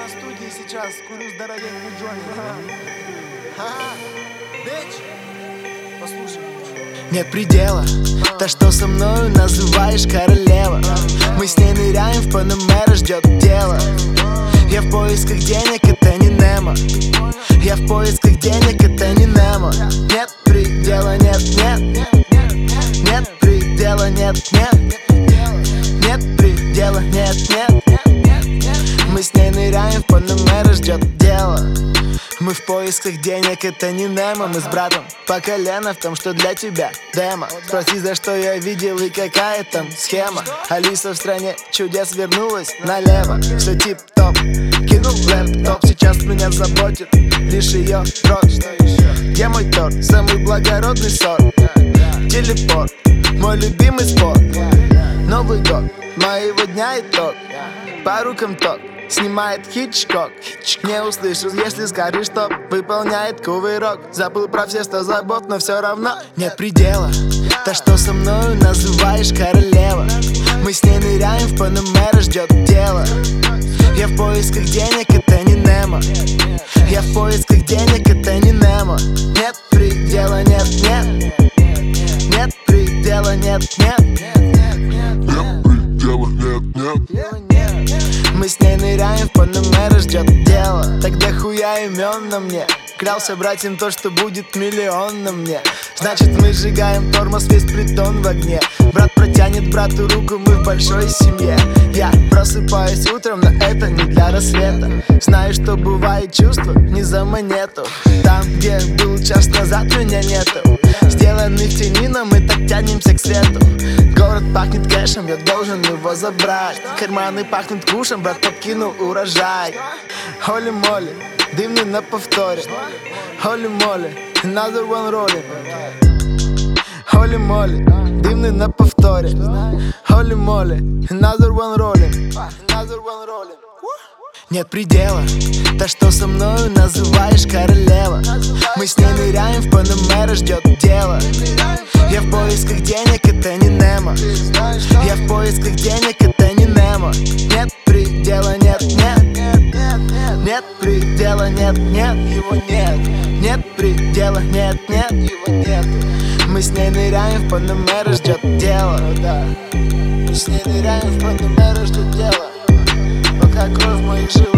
на студии сейчас, курю здоровенный Джонни. Послушай. Нет предела, то, что со мною называешь королева. Мы с ней ныряем в Панамера, ждет дело. Я в поисках денег, это не Немо. Я в поисках денег, это не Немо. Нет предела, нет, нет. Нет предела, нет, нет. Нет предела, нет, нет. Мы с ней ныряем в Панамера, ждет дело. Мы в поисках денег, это не Немо. Мы с братом по колено в том, что для тебя демо. Спроси, за что я видел и какая там схема. Алиса в стране чудес вернулась налево. Все тип-топ, кинул лэптоп. Сейчас меня заботит лишь ее рот. Где мой торт? Самый благородный сорт. Телепорт, мой любимый спорт. Новый год, моего дня итог. По рукам ток, снимает Хичкок. Не услышал, если скажешь стоп. Выполняет кувырок. Забыл про все 100 забот, но все равно нет предела. То, что со мною называешь королева. Мы с ней ныряем в Панамера, ждет дело. Я в поисках денег, это не Немо. Я в поисках денег, это не Немо. Нет предела, нет, нет. Нет предела, нет, нет. Нет предела, нет, нет. Мы с ней ныряем в Панамера, ждет дело. Тогда хуя имен на мне. Клялся брать им то, что будет миллион на мне. Значит, мы сжигаем тормоз, весь притон в огне. Брат протянет брату руку, мы в большой семье. Я просыпаюсь утром, но это не для рассвета. Знаю, что бывает чувство не за монету. Там, где был час назад, меня нету. Сделаны в тени, но мы так тянемся к свету. Город пахнет кэшем, я должен его забрать. Карманы пахнут кушем, брат подкинул урожай. Холи-моли, дымный на повторе. Холи-моли, another one rolling. Холи-моли, дымный на повторе. Холи-моли, another one rolling. Another one rolling. Нет предела, то, что со мною называешь королева. Мы с ней ныряем в Панамера, ждет дело. Я в поисках денег, это не Немо. Я в поисках денег, это не Немо. Нет предела, нет, нет. Нет предела, нет, нет. Его нет. Нет предела, нет, нет. Его нет. Мы с ней ныряем в Панамера, ждет дело. Мы с ней ныряем в Панамера, ждет дело. Пока кровь в моих жилах.